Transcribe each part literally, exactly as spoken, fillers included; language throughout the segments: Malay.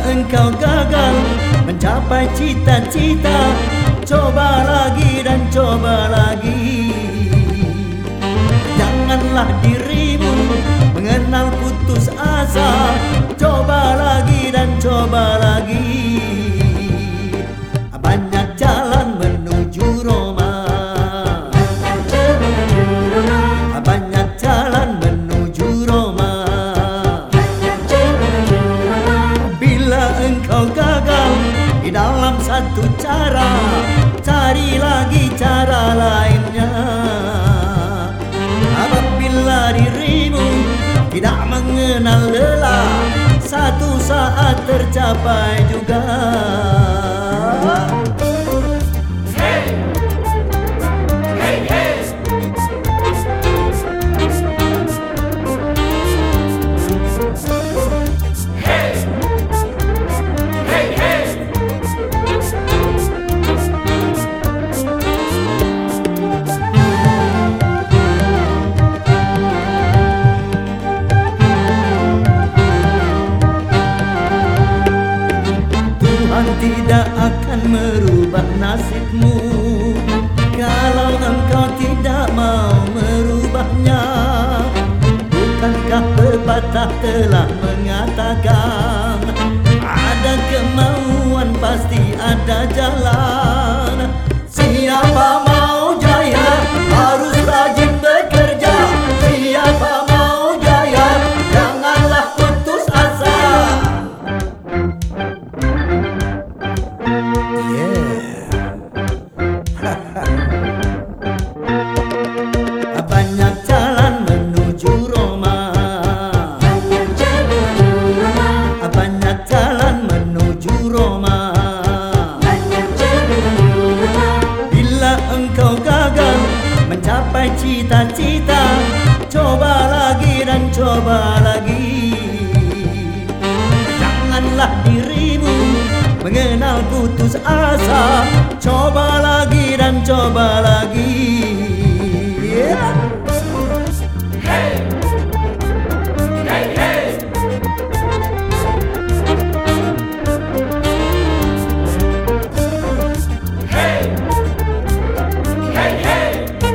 engkau gagal mencapai cita-cita, coba lagi dan coba lagi. Janganlah dirimu mengenal putus asa, coba lagi dan coba lagi. Banyak jalan menuju Roma, banyak jalan menuju Roma. Bila engkau gagal di dalam satu cara, cari lagi cara lainnya. Apabila dirimu tidak mengenal lelah, satu saat tercapai juga. Tuhan tidak akan merubah nasibmu kalau engkau tidak mau merubahnya. Bukankah pepatah telah mengatakan, ada kemauan pasti ada jalan. Siapa mau jaya harus rajin bekerja. Siapa mau jaya janganlah putus asa. Banyak jalan menuju Roma, banyak jalan menuju Roma. Bila engkau gagal mencapai cita-cita, coba lagi dan coba lagi. Janganlah dirimu mengenal putus asa, coba lagi dan coba lagi. Yeah. Hey, hey, hey. Hey, hey, hey.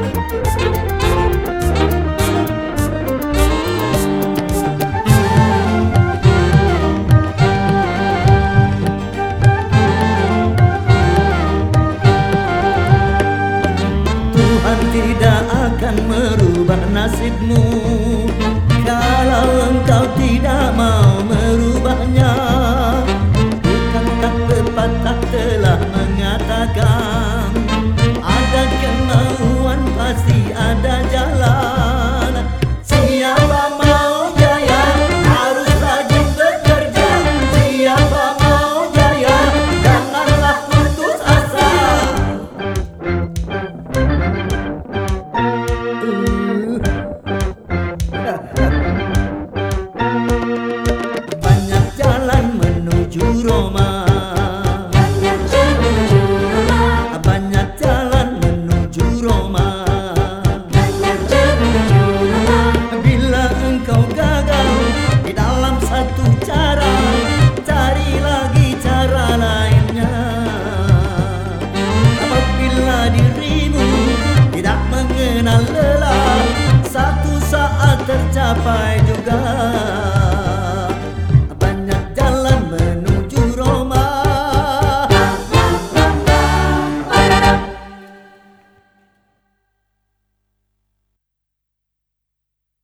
Tuhan tidak akan merubah nasibmu kalau engkau tidak mau merubahnya. Bukankah pepatah telah mengatakan, ada kemauan pasti ada jalan. Siapa mau jaya harus rajin bekerja. Siapa mau jaya janganlah putus asa. Banyak jalan menuju Roma, banyak jalan menuju Roma. Bila engkau gagal di dalam satu cara, cari lagi cara lainnya. Apabila dirimu tidak mengenal lelah, satu saat tercapai juga.